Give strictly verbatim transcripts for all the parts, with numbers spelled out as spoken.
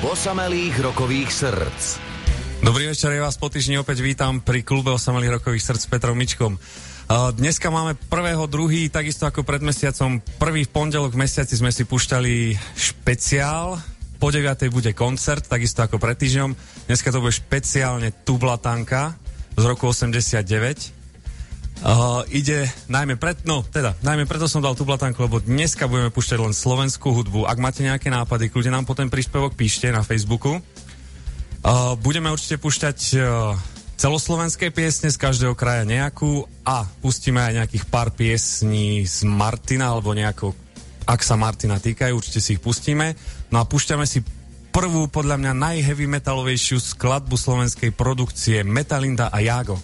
osamelých rokových srdc. Dobrý večer, ja vás po týždni opäť vítam pri klube osamelých rokových srdc s Petrom Mičkom. Dneska máme prvého druhý, takisto ako pred mesiacom. Prvý v pondelok v mesiaci sme si púšťali špeciál. Po deviatej bude koncert, takisto ako pred týždňom. Dneska to bude špeciálne Tublatanka z roku osemdesiatdeväť. Uh, ide najmä pred, no teda, najmä preto som dal Tublatanku, lebo dneska budeme púšťať len slovenskú hudbu. Ak máte nejaké nápady, kľudne nám po ten príspevok píšte na Facebooku. Uh, budeme určite púšťať uh, celoslovenské piesne z každého kraja nejakú a pustíme aj nejakých pár piesní z Martina, alebo nejako, ak sa Martina týkajú, určite si ich pustíme. No a púšťame si prvú, podľa mňa, najheavy metalovejšiu skladbu slovenskej produkcie Metalinda a Jágo.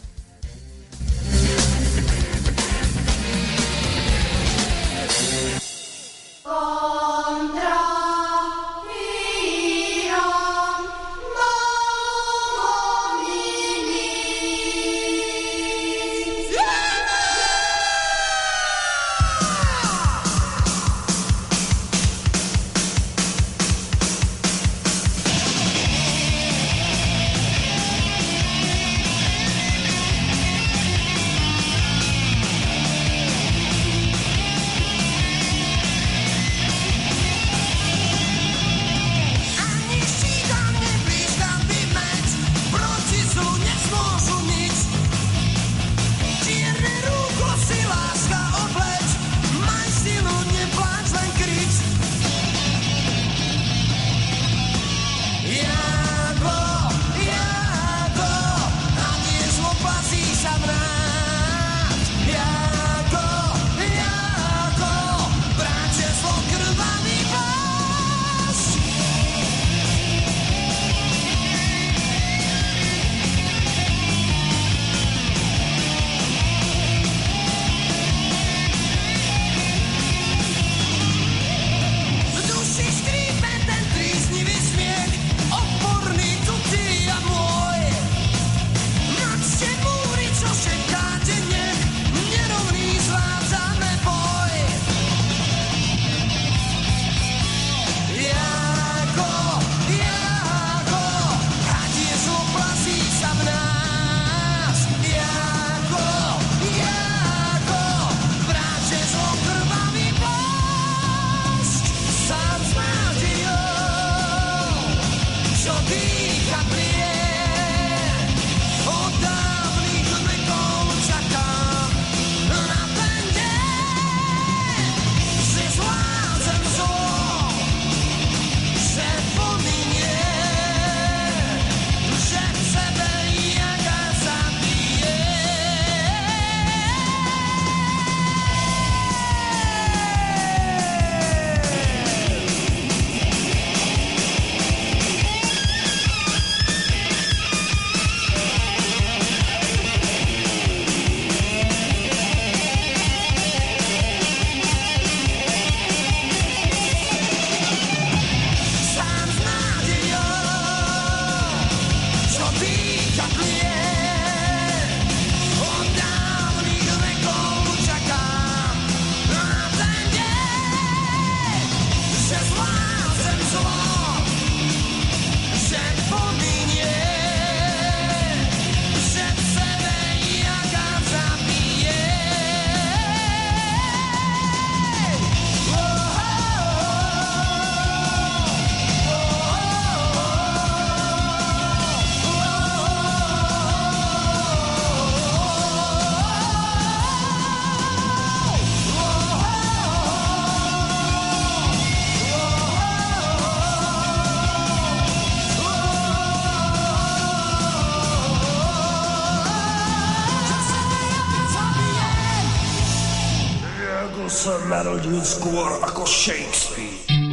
sa narodil skôr ako Shakespeare.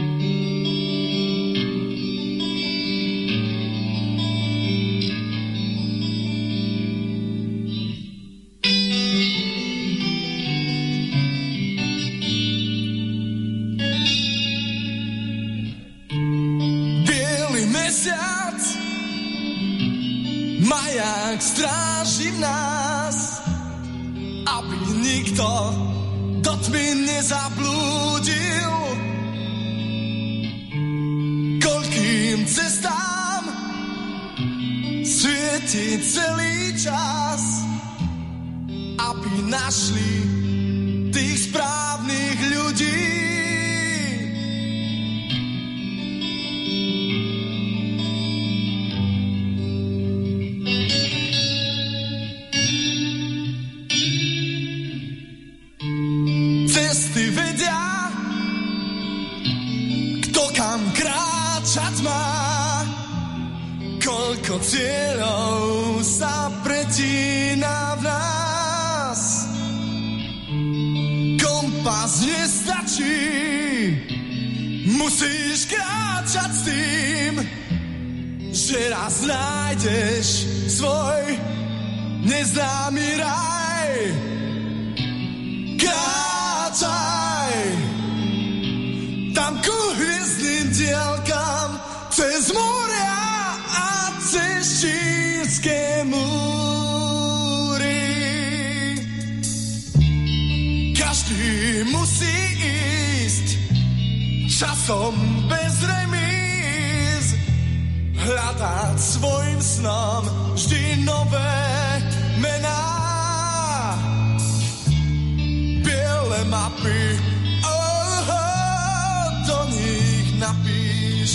Bielý mesiac, maják stráži nás, aby nikto do tmy nezablúdil. Koľkým cestám svietiť celý čas, aby našli tých správnych ľudí. Cesty vedia, kto kam kráčať má, koľko cieľov sa pretína v nás. Kompas nestačí, musíš kráčať s tým, že raz nájdeš svoj neznámy raj. Kráčaj tam ku hviezdnym diaľkám, cez moria a cez čínske múry. Každý musí ísť časom bez remíz, hľadať svojim snom vždy nové mená. Biele mapy, oh, oh, do nich napíš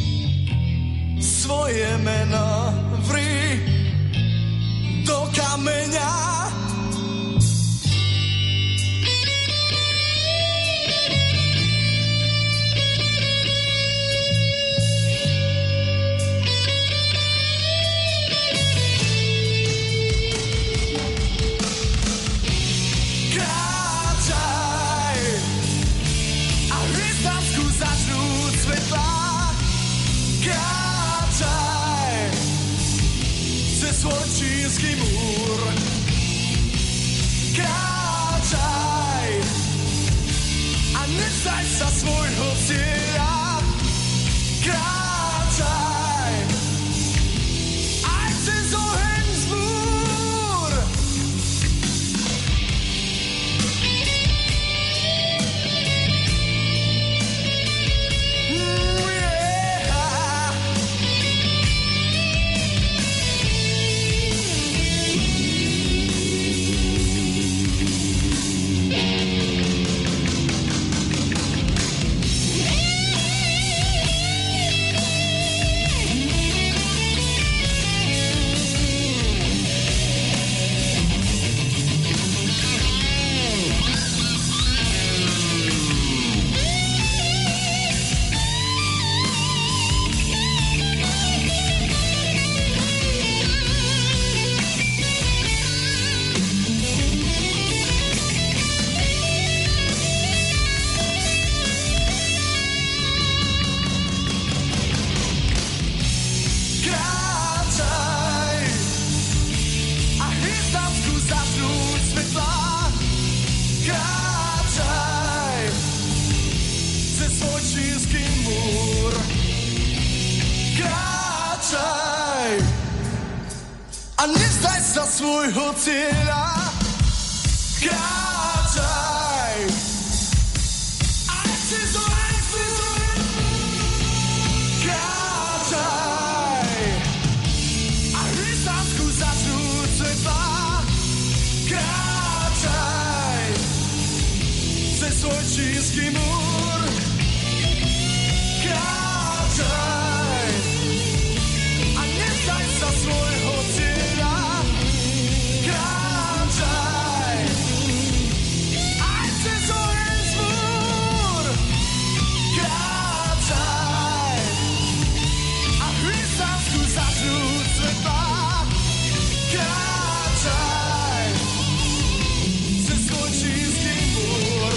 svoje meno, vri do kameňa. Svoj čínsky múr, kráčaj a nevzdaj sa svojho cieľa. Kráčaj aj cez oheň vzbúr. Mm, yeah. A nevzdaj sa svojho cieľa. Kráčaj aj cez oheň vzbúr. Kráčaj a hviezdánsku začnúť svetlá. Kráčaj cez svoj čínsky múr. Kráčaj a nevzdaj sa svojho cieľa. Kráčaj aj cez oheň vzbúr. Kráčaj a hviezdánsku začnúť svetlá. Kráčaj cez svoj čínsky múr.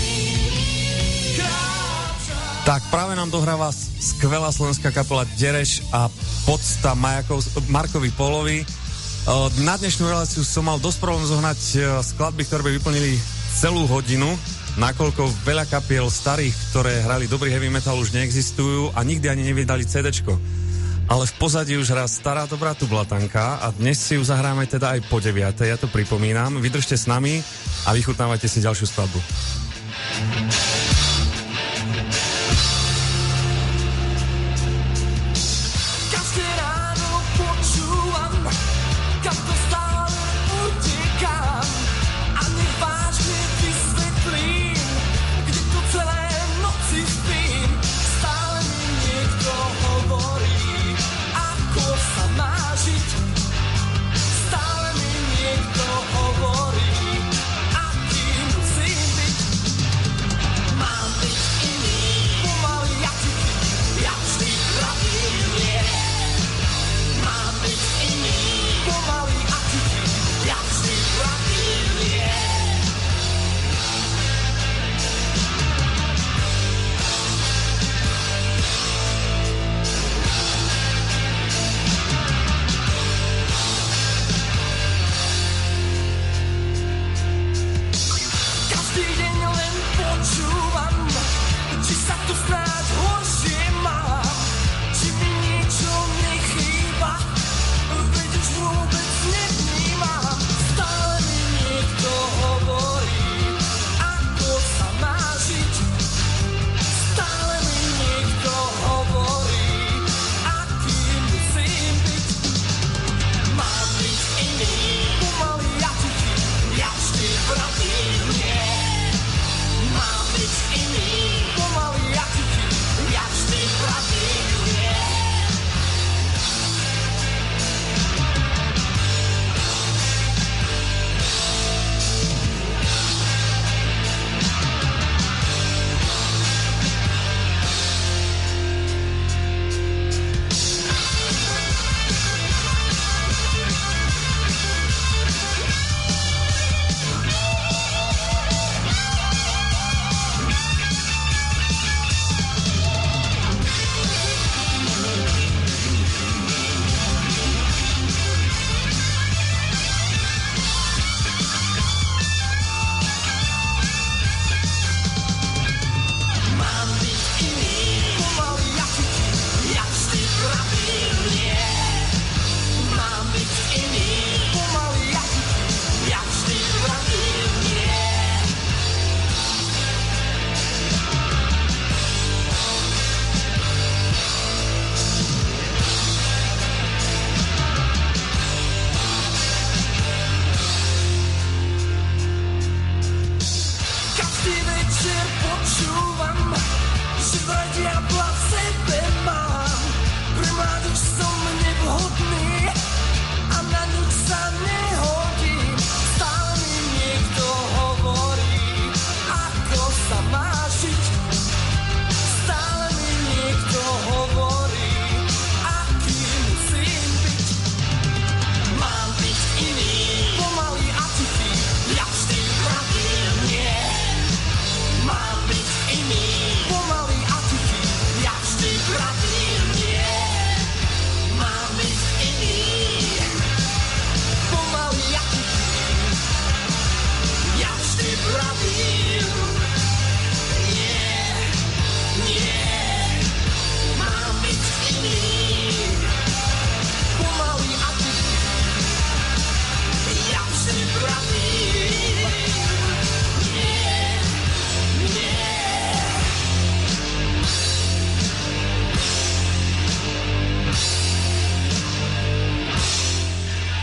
Kráčaj. Tak práve nám dohráva skvelá slovenská kapela Dereš a podsta Majakov, Markovi Polovi. Na dnešnú reláciu som mal dosť problém zohnať skladby, ktoré by vyplnili celú hodinu, nakoľko veľa kapiel starých, ktoré hrali dobrý heavy metal, už neexistujú a nikdy ani nevydali cédečko. Ale v pozadí už hrá stará dobrá tublatanka a dnes si ju zahráme teda aj po deviatej, ja to pripomínam. Vydržte s nami a vychutnávajte si ďalšiu skladbu.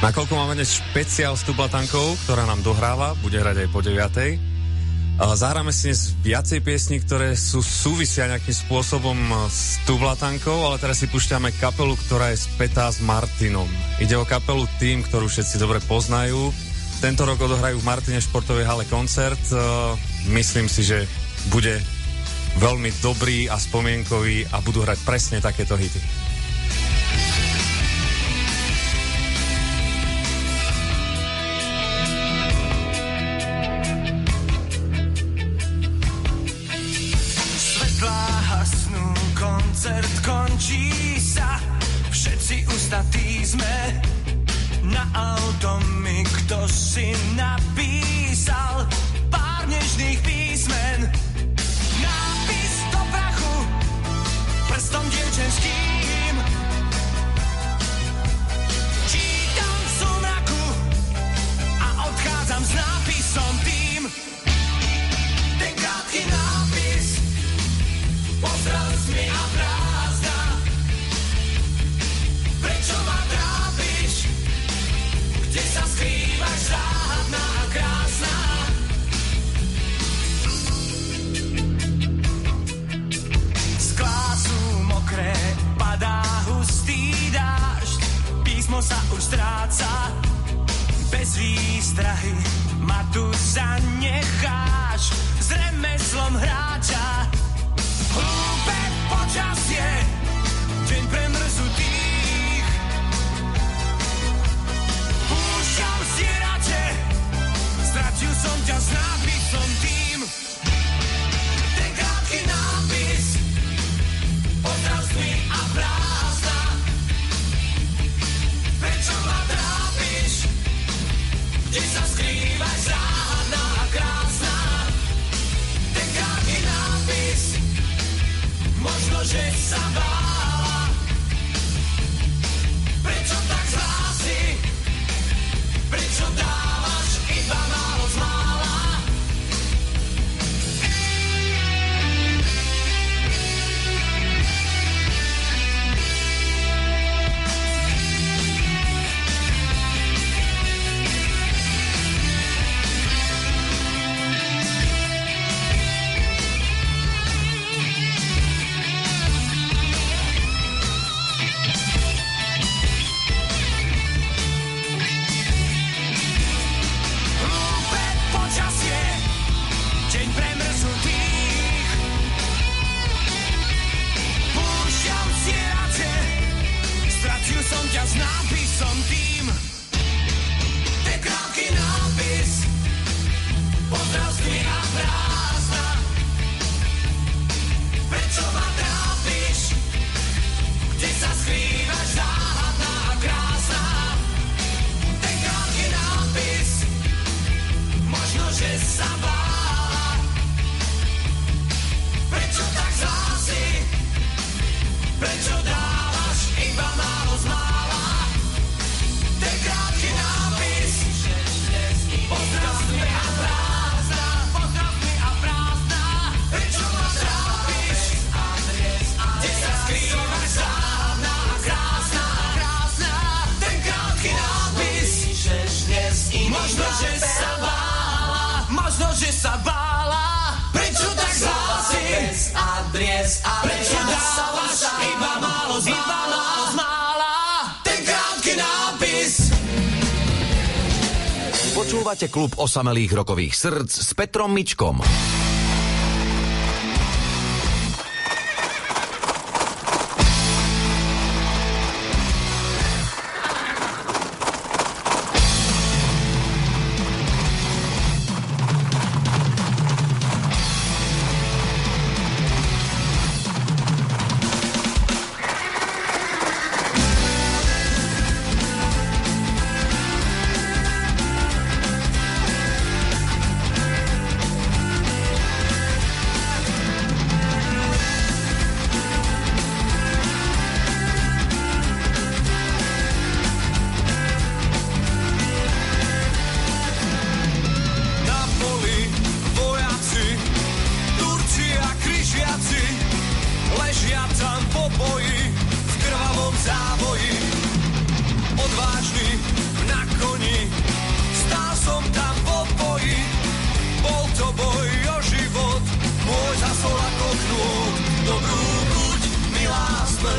Nakoľko máme dnes špeciál s Tublatankou, ktorá nám dohráva, bude hrať aj po deviatej. Zahráme si dnes viacej piesní, ktoré sú súvisia nejakým spôsobom s Tublatankou, ale teraz si púšťame kapelu, ktorá je spätá s Martinom. Ide o kapelu Tým, ktorú všetci dobre poznajú. Tento rok odohrajú v Martine športovej hale koncert. Myslím si, že bude veľmi dobrý a spomienkový a budú hrať presne takéto hity. Koncert končí sa, všetci ustatí sme, na auto mi kto si napísal pár nežných písmen. Nápis do prachu, prstom dievčenským, čítam v sumraku a odchádzam s nápisom tým. Ten krátky nápis, pozdrav mi a prázdna. Prečo ma trápiš? Kde sa skrývaš, záhadná a krásna? Sklá sú mokré, padá hustý dážď, písmo sa už stráca, bez výstrahy ma tu zanecháš s remeslom hráča. Hlúpe počasie, deň premrzutých, púšťam stierače, stratil som ťa s nápisom tým. Ten krátky nápis, pozdrav mi a prázdna. Prečo ma trápiš? Kde sa skrývaš, záhadná a krásna? Ten krátky nápis, možno, že sa bála. Prečo tak zlá si? Prečo dávaš iba málo z mála? S nápisom tým. Ten krátky nápis, pozdrav mi a prázdna. Prečo ma trápiš? Kde sa skrývaš, záhadná a krásna? Ten krátky nápis, možno, že sa bála. Prečo tak zlá si? Prečo dávaš iba málo z mála? Pozdrav mi a prázdna, pozdrav mi a prázdna. Prečo ma trápiš? Kde sa skrývaš, záhadná a krásna, krásna. Ten krátky nápis, možno, že sa bála, možno, že sa bála. Prečo tak zlá si? Prečo dávaš iba málo z mála? Ten krátky nápis. Počúvate klub osamelých rokových srdc s Petrom Mičkom.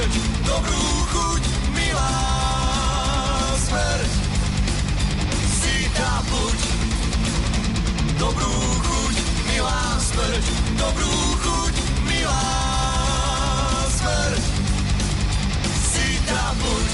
smrť, dobrú chuť, milá smrť. Si tá buď, dobrú chuť, milá smrť, dobrú chuť, milá smrť. Si tá buď.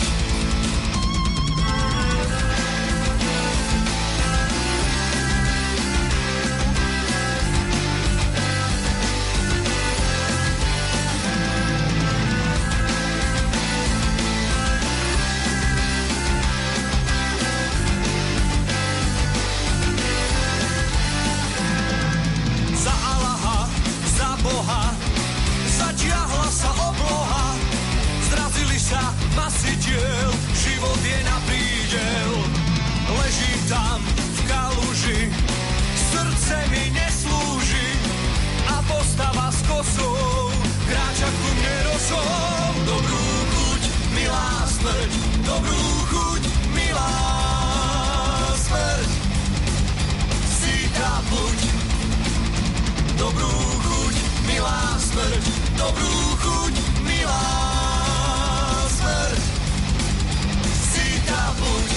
Zatiahla sa obloha, zrazili sa masy tiel, život je na prídel. Ležím tam v kaluži, srdce mi neslúži a postava s kosou kráča ku mne rosou. Dobrú chuť, milá smrť, dobrú chuť, milá smrť. Si tá buď, dobrú chuť, milá smrť, dobrú chuť, milá smrť. Si tá buď.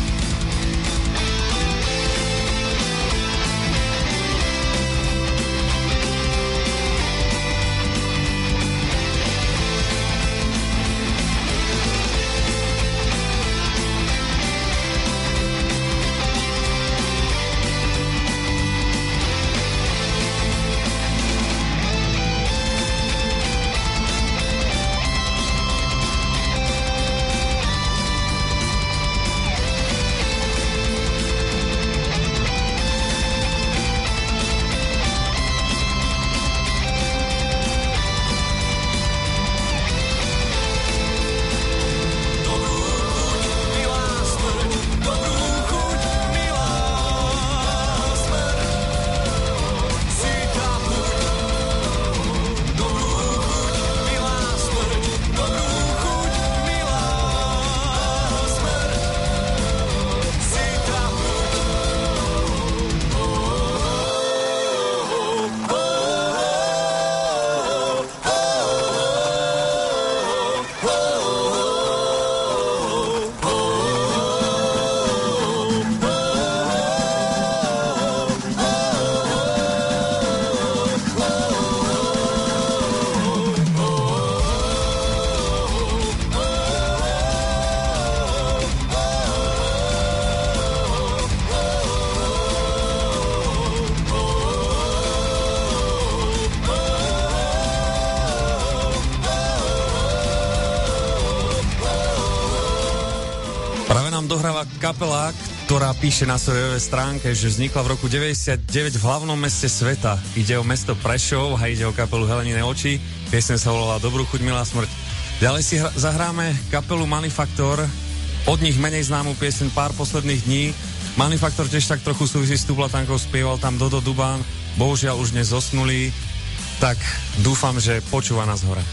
Dohráva kapela, ktorá píše na svojej webovej stránke, že vznikla v roku deväťdesiatdeväť v hlavnom meste sveta. Ide o mesto Prešov a ide o kapelu Helenine oči. Piesň sa volala Dobrú chuť, milá smrť. Ďalej si hra- zahráme kapelu Manifaktor, od nich menej známu piesň Pár posledných dní. Manifaktor tiež tak trochu súvisí s tú platankou, spieval tam Dodo Dubán, bohužiaľ už dnes zosnulý, tak dúfam, že počúva nás hore.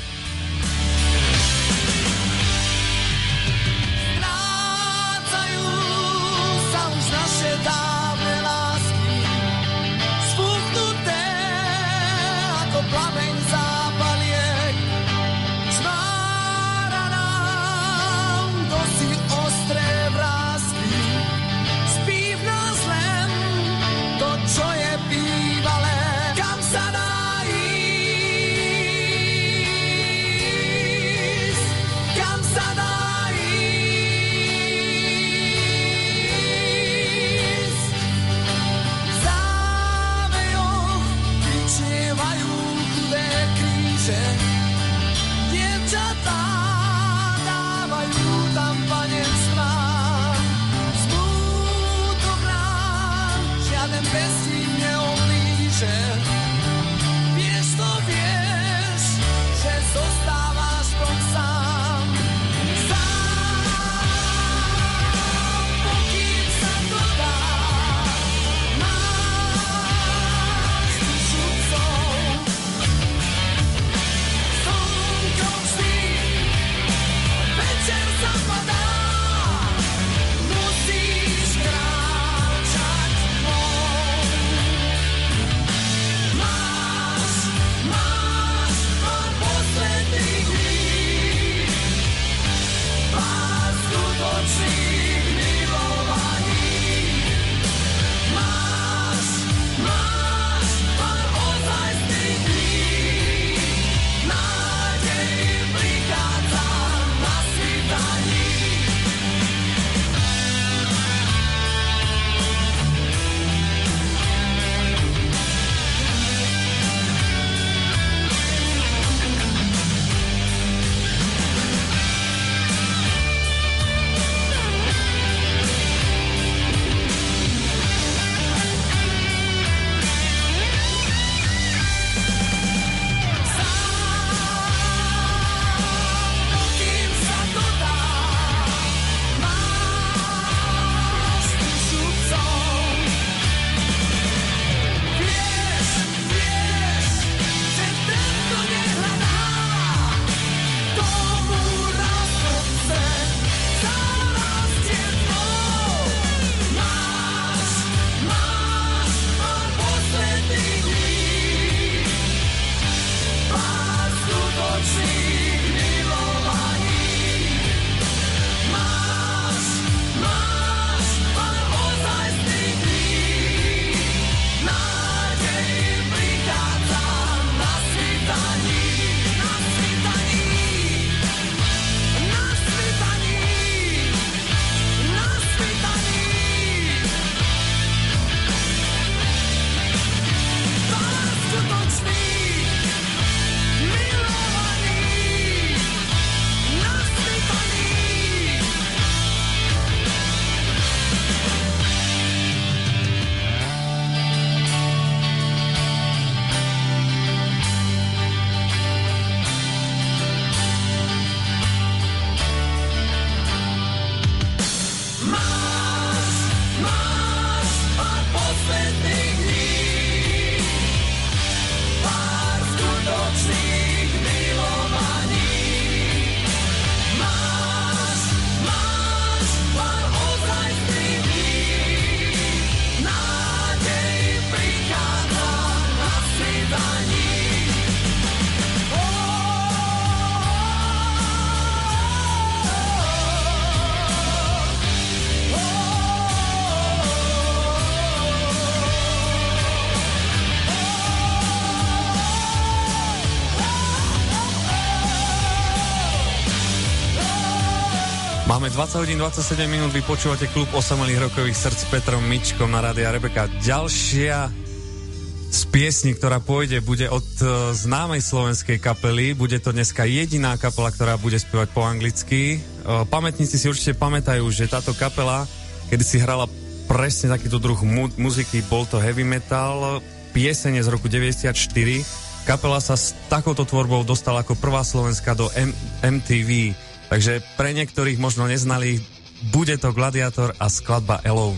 Máme dvadsať hodín dvadsaťsedem minút, vy počúvate klub osamelých rokových srdc s Petrom Mičkom na Rádia Rebeka. Ďalšia z piesní, ktorá pôjde, bude od uh, známej slovenskej kapely. Bude to dneska jediná kapela, ktorá bude spievať po anglicky. Uh, pamätníci si určite pamätajú, že táto kapela, kedy si hrala presne takýto druh mu- muziky, bol to heavy metal, piesene z roku deväťdesiatštyri. Kapela sa s takouto tvorbou dostala ako prvá slovenská do M- em té vé. Takže pre niektorých možno neznali, bude to Gladiátor a skladba Alone.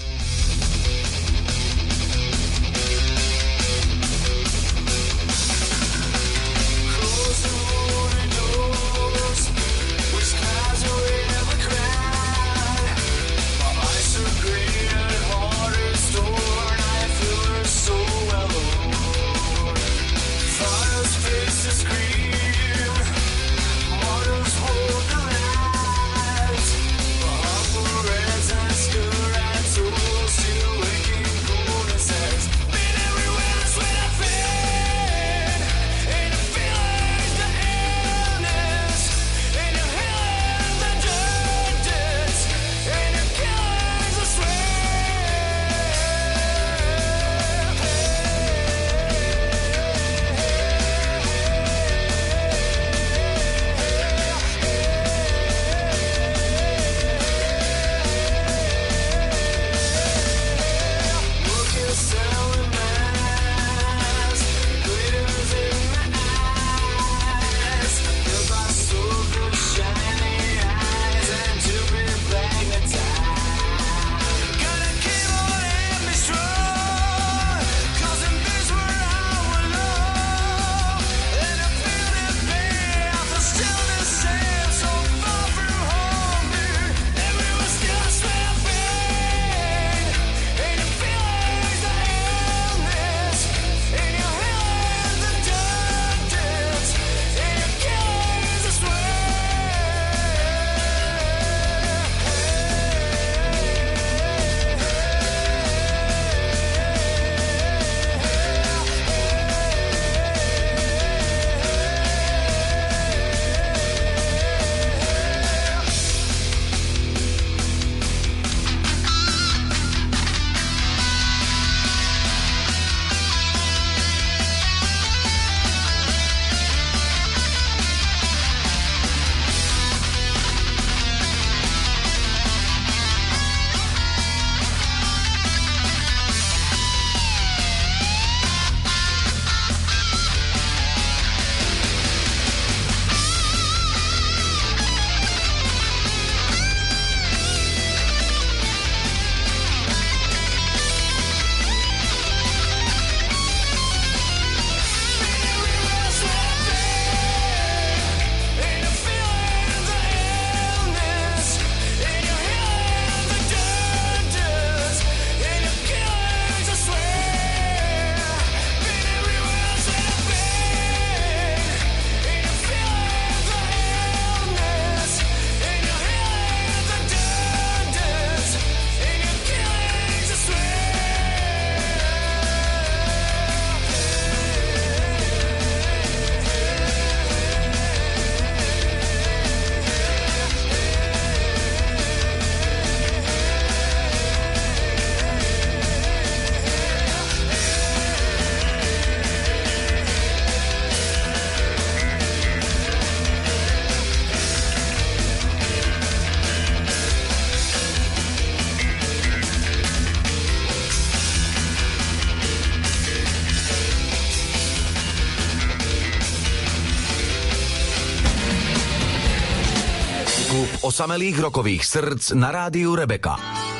Osamelých rokových srdc na rádiu Rebeka.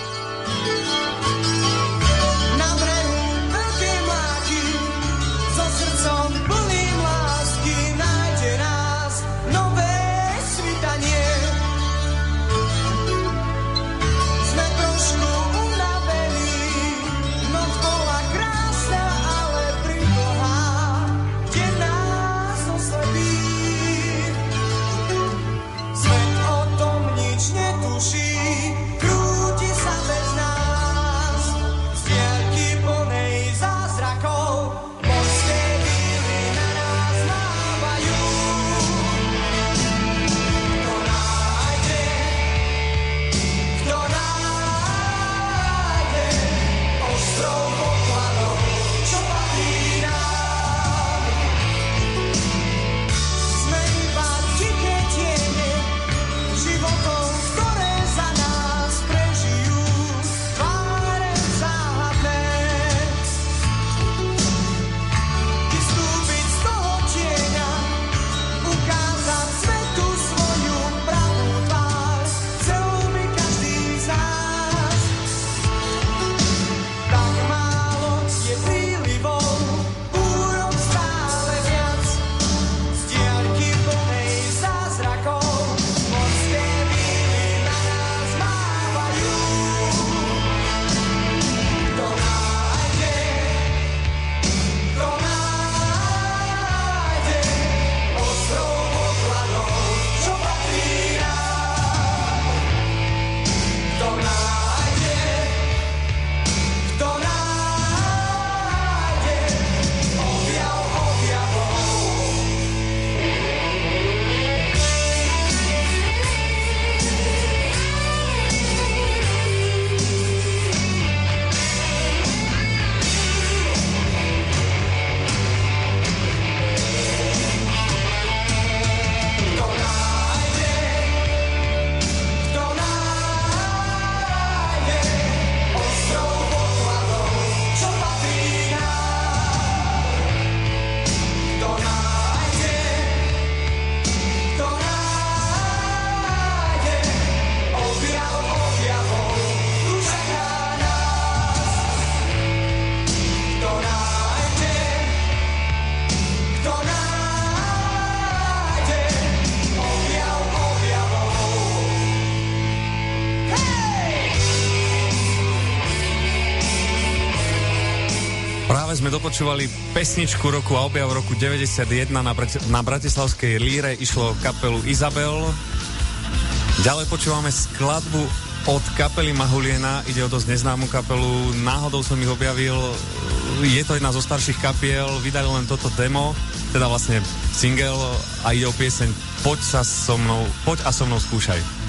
Na brehu veľké mláky, so srdcom plným lásky, nájde nás nové svitanie. Sme trošku unavení, noc bola krásna, ale príbohá, kde nás oslepí. Svet o tom nič netuší, krúti sa sme dopočúvali pesničku roku a objav roku deväťdesiatjeden na, Brat- na bratislavskej Líre, išlo kapelu Izabel. Ďalej počúvame skladbu od kapely Mahuliena, ide o dosť neznámu kapelu, náhodou som ich objavil, je to jedna zo starších kapiel, vydali len toto demo, teda vlastne single a ide o pieseň Poď sa so mnou, poď a so mnou skúšaj.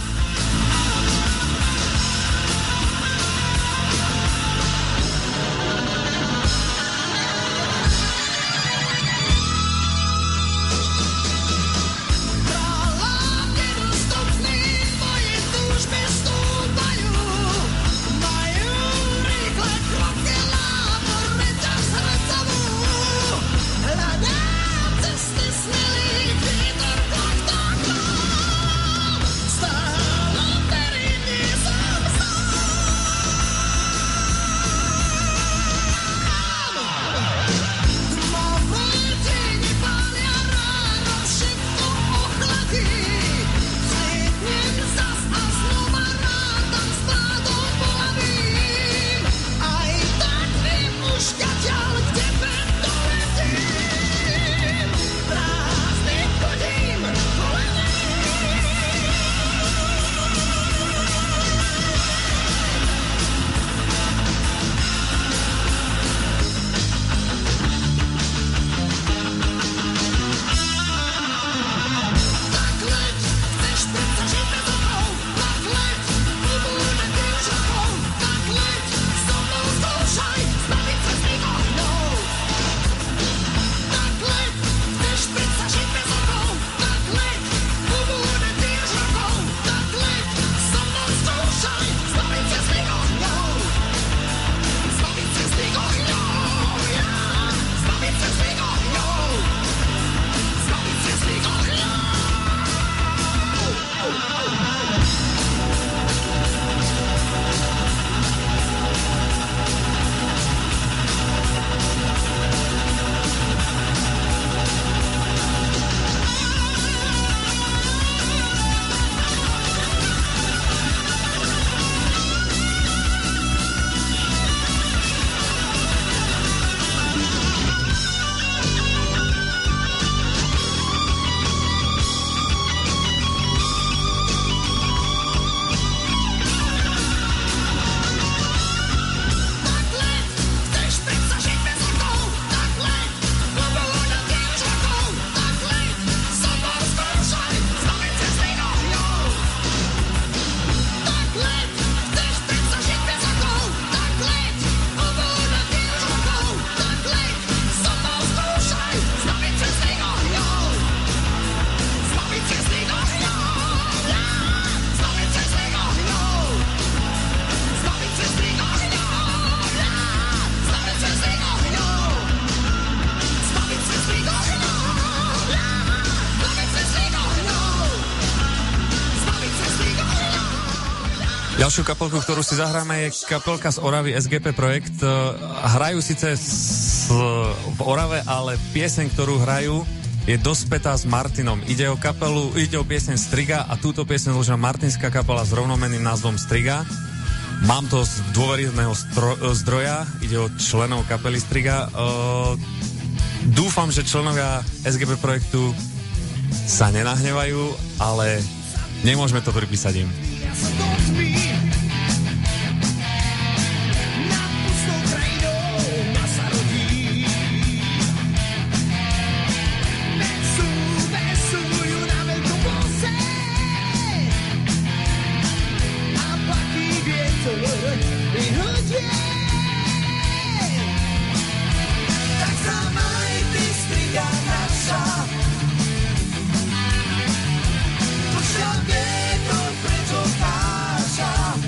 Ďalšiu kapelku, ktorú si zahráme, je kapelka z Oravy es gé pé Projekt. Hrajú síce s, v Orave, ale pieseň, ktorú hrajú, je dospätá s Martinom. Ide o kapelu, ide o pieseň Striga a túto pieseň zložila martinská kapela s rovnomenným názvom Striga. Mám to z dôveryhodného stro, zdroja, ide o členov kapely Striga. Uh, dúfam, že členovia es gé pé Projektu sa nenahnevajú, ale nemôžeme to pripísať im. Pušťa vietor, prečo káža.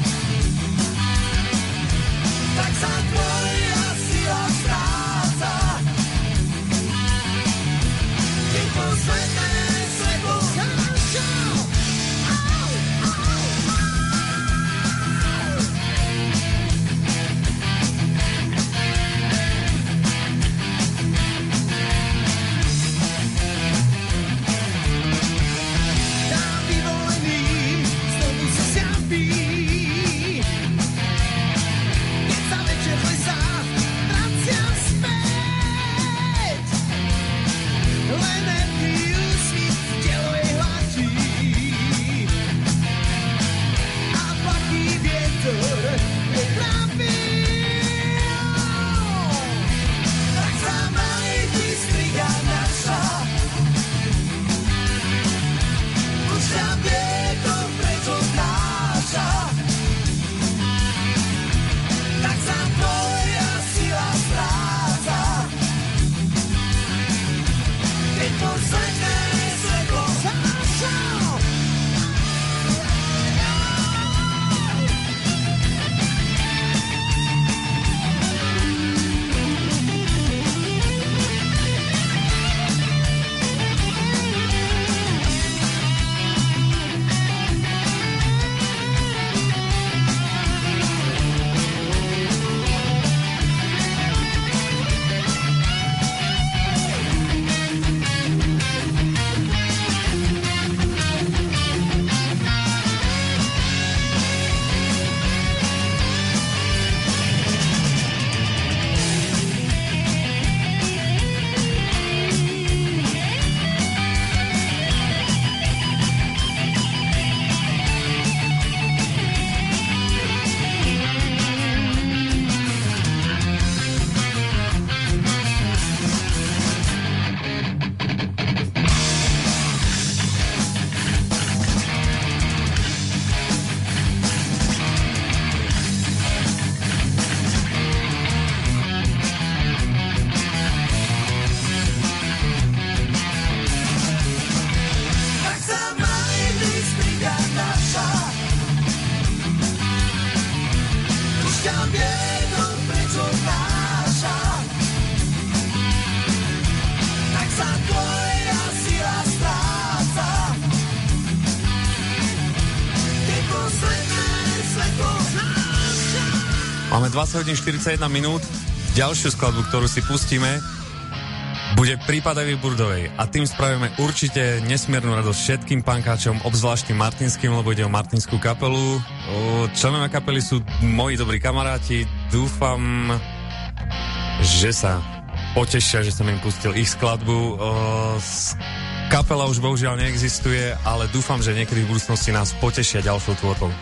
dvadsať hodín štyridsaťjeden minút. Ďalšiu skladbu, ktorú si pustíme, bude Prípad Evy Burdovej. A tým spravíme určite nesmiernu radosť všetkým pankáčom, obzvlášť tým martinským, lebo ide o martinskú kapelu. Členovia kapely sú moji dobrí kamaráti. Dúfam, že sa potešia, že som im pustil ich skladbu. Kapela už bohužiaľ neexistuje, ale dúfam, že niekedy v budúcnosti nás potešia ďalšou tvorbou.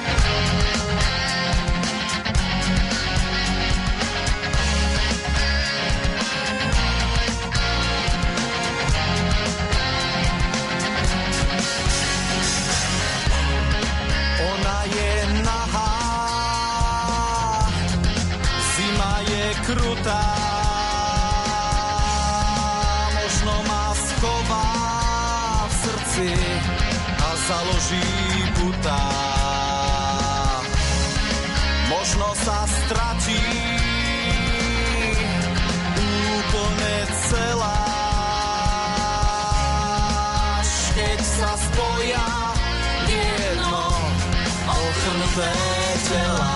Založí puta, možno sa stratí úplne celá, keď sa spoja jedno ochrnuté tela.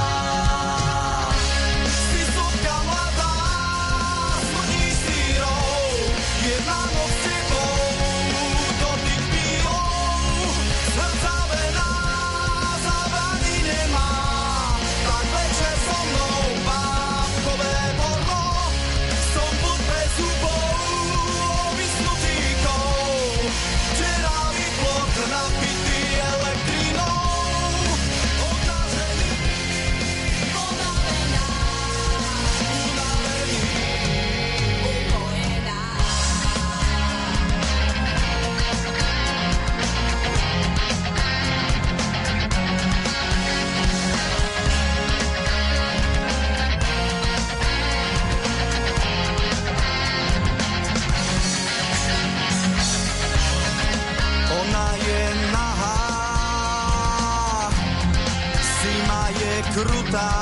Si sopka mladá, smrdíš sírou, jedna noc s tebou, dotyk pílou, srdca vená, zábrany nemá, tak večer so mnou bábkové porno, som pod bez zubov, vysnutýkou, čeravý plot napitý elektrinou, odnažený, unavená, unavený, upojená. Ona je nahá, zima je krutá,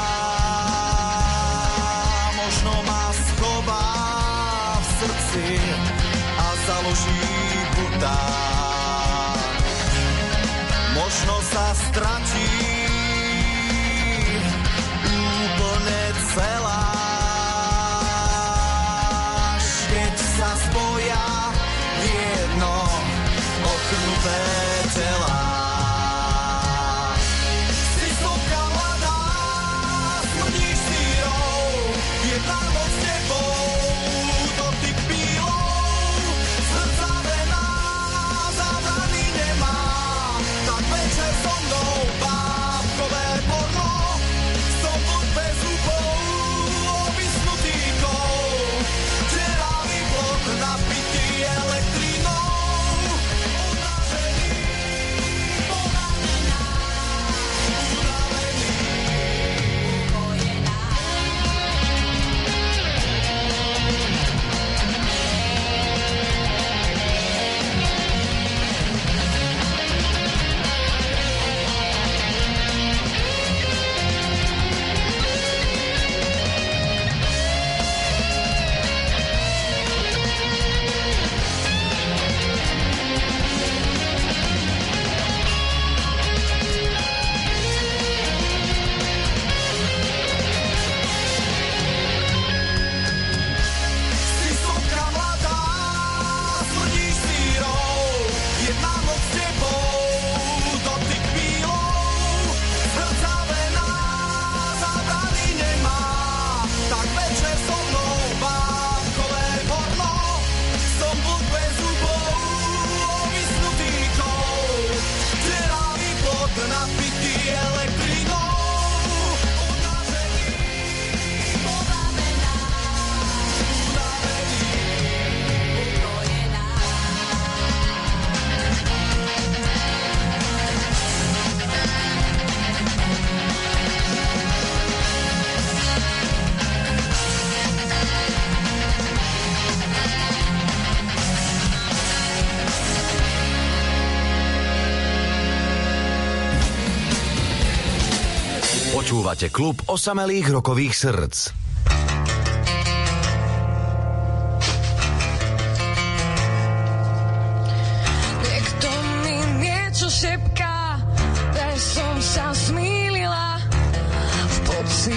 možno ma schová v srdci a založí puta. Možno sa stratí úplne celá, keď sa spoja v jedno ochrnuté tela. Si sopka mladá, smrdíš sírou, jedna noc s tebou, dotyk pílou, srdca vená, zábrany nemá, tak večer so mnou bábkové porno, som pod bez zubov, vysnutýkou, čeravý plot napitý elektrinou, odnažený, unavená, unavený, upojená. Si sopka mladá, smrdíš sírou, jedna noc s tebou, dotyk pílou, srdca vená, zábrany nemá, tak večer so mnou bábkové porno, som blk bez zubov, vysnutýkou, čeravý plot napitý elektrinou, odnažený, unavená, unavený, upojená. Počúvate klub osamelých rokových srdc. Niekto mi niečo šepká, že som sa zmýlila. V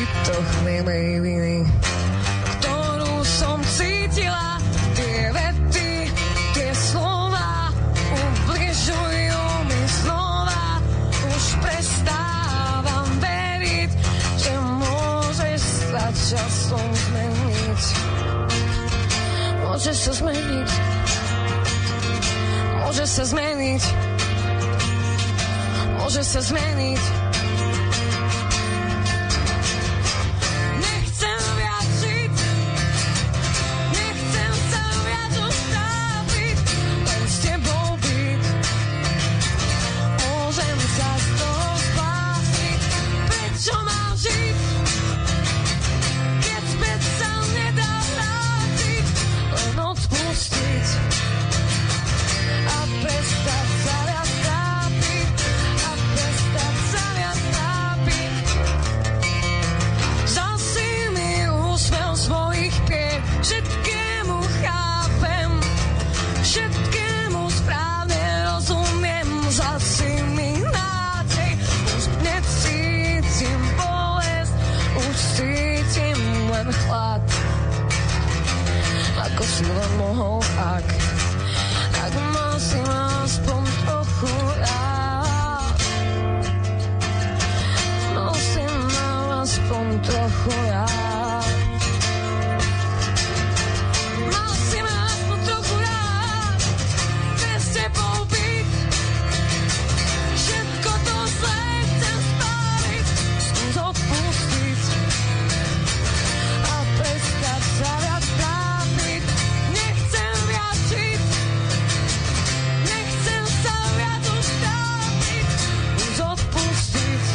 Môže sa zmeniť, môže sa zmeniť, môže sa zmeniť. Nechcem viac žiť, nechcem sa viac už trápiť, len s tebou byť. Môžem sa z toho spásiť, prečo mám žiť, keď späť sa nedá vrátiť, len odpustiť a prestať sa viac trápiť, a prestať sa viac trápiť. Vzal si mi úsmev svojich piek, všetkému chápem, všetkému správne rozumiem. Vzal si mi nádej, už necítim bolesť, už cítim len chlad. Ako si len mohol, ak ak ma si ma aspoň trochu rád. No si ma aspoň trochu rád. Mal si ma aspoň trochu rád, chcem s tebou byť. Všetko to zlé chcem spáliť, skús odpustiť a prestať sa viac trápiť. Nechcem viac žiť, nechcem sa viac už trápiť, už odpustiť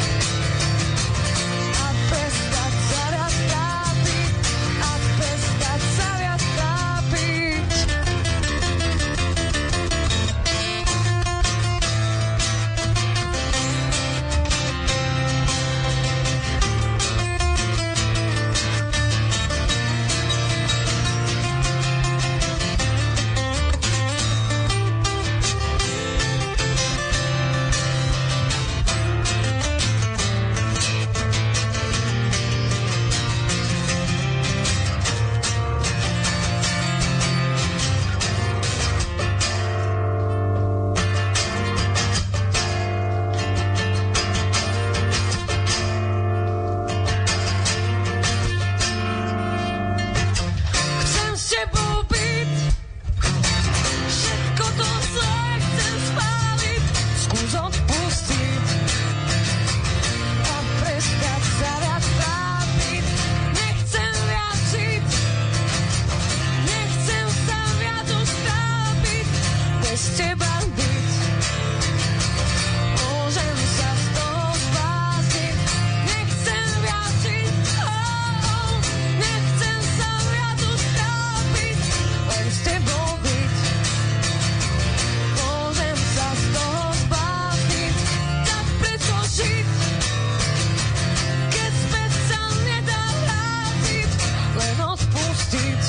a prestať sa viac trápiť, a prestať sa viac trápiť. Chcem s tebou byť, všetko to zlé chcem spáliť, skús odpustiť a prestať sa viac trápiť. Nechcem viac žiť, nechcem sa viac už trápiť, bez teba byť. Môžem sa z toho spásiť, nechcem viac žiť, oh, nechcem sa viac už trápiť, len s tebou byť. Môžem sa z toho spásiť, tak prečo žiť, keď späť sa nedá vrátiť, len odpustiť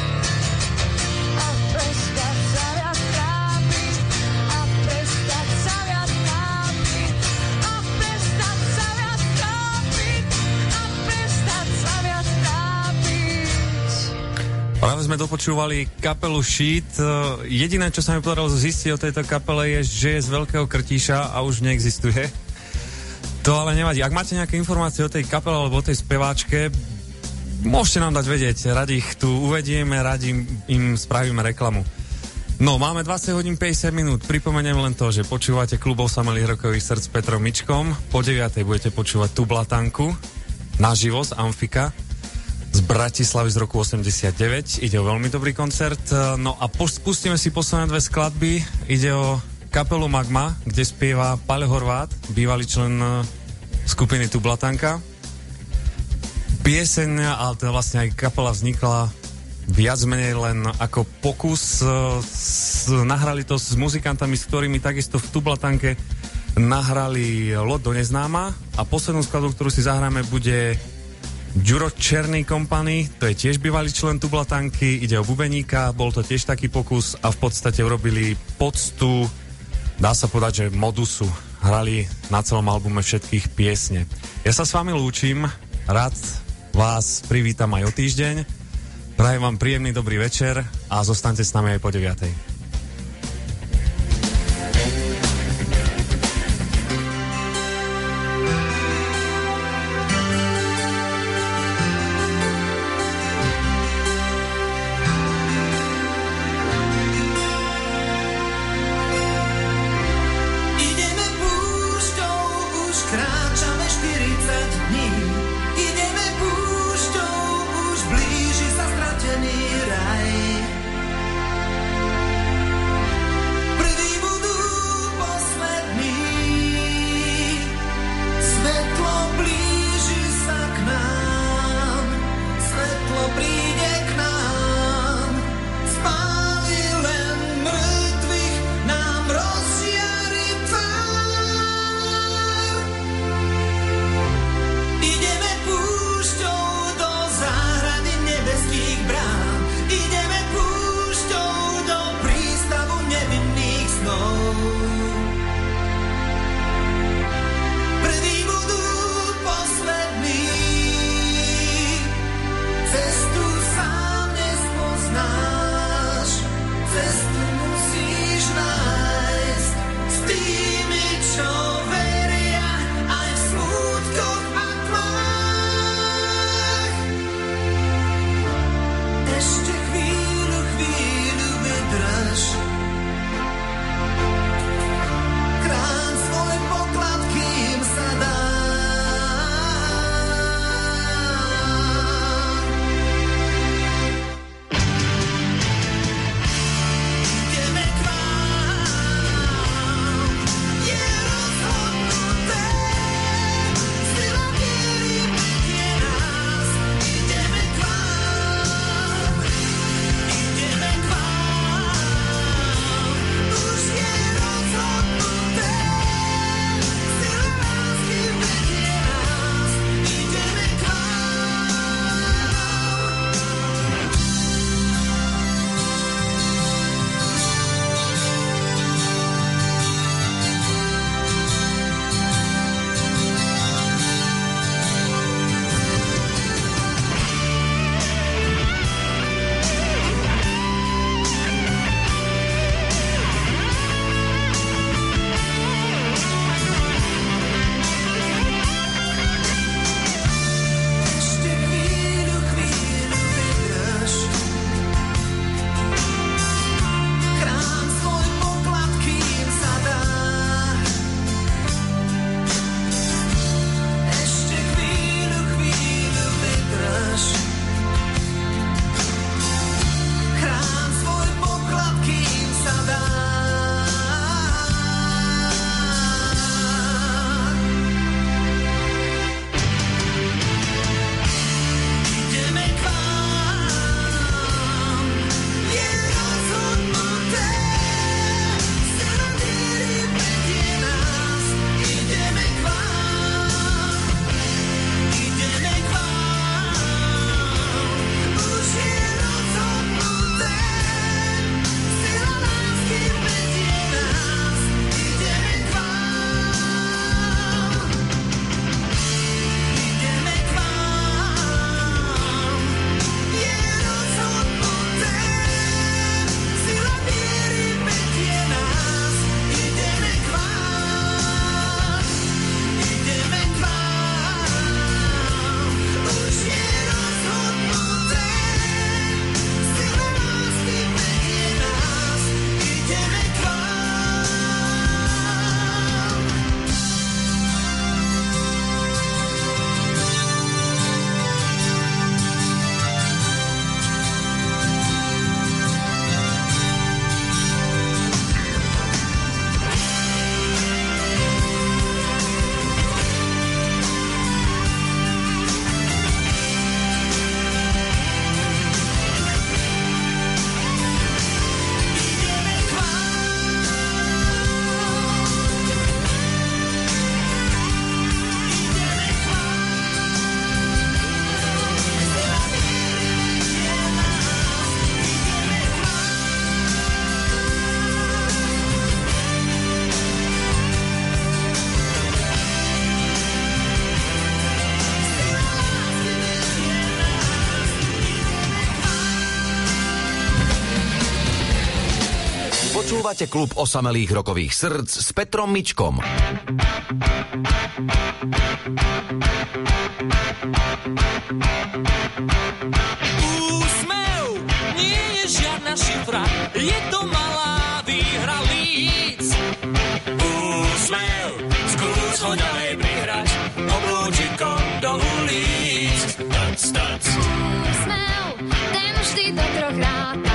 a prestať sa viac trápiť, a prestať sa viac trápiť, a prestať sa viac trápiť, a prestať sa viac trápiť. Práve sme dopočúvali kapelu Sheet. Jediné, čo sa mi podarilo zistiť o tejto kapele, je, že je z Veľkého Krtíša a už neexistuje. To ale nevadí. Ak máte nejaké informácie o tej kapele alebo o tej speváčke, môžete nám dať vedieť. Radi ich tu uvedieme, radi im, im spravíme reklamu. No, máme dvadsať hodín päťdesiat minút. Pripomeniem len to, že počúvate klub osamelých rokových srdc s Petrom Mičkom. Po deviatej budete počúvať tú blatanku naživo z Amfika z Bratislavy z roku osemdesiatdeväť. Ide o veľmi dobrý koncert. No a pustíme si posledné dve skladby. Ide o kapelu Magma, kde spieva Paľo Horvát, bývalý člen skupiny Tu Blatanka. Pieseň, ale teda vlastne aj kapela vznikla viac menej len ako pokus. S, nahrali to s muzikantami, s ktorými takisto v Tu Blatanke nahrali Loď do neznáma, a poslednú skladbu, ktorú si zahráme, bude Ďuro Černý Company, to je tiež bývalý člen Tu Blatanky, ide o bubeníka, bol to tiež taký pokus a v podstate urobili poctu, dá sa povedať, že modusu. Hrali na celom albume všetkých piesne. Ja sa s vami lúčim, rád vás privítam aj o týždeň, prajem vám príjemný dobrý večer a zostaňte s nami aj po deviatej. Počúvate klub osamelých rokových srdc s Petrom Mičkom. Úsmev nie je žiadna šifra, je to malá výhra líc. Úsmev, skús ho ďalej prihrať, oblúčikom do ulic. Tac, tac. Úsmev, ten vždy do troch rád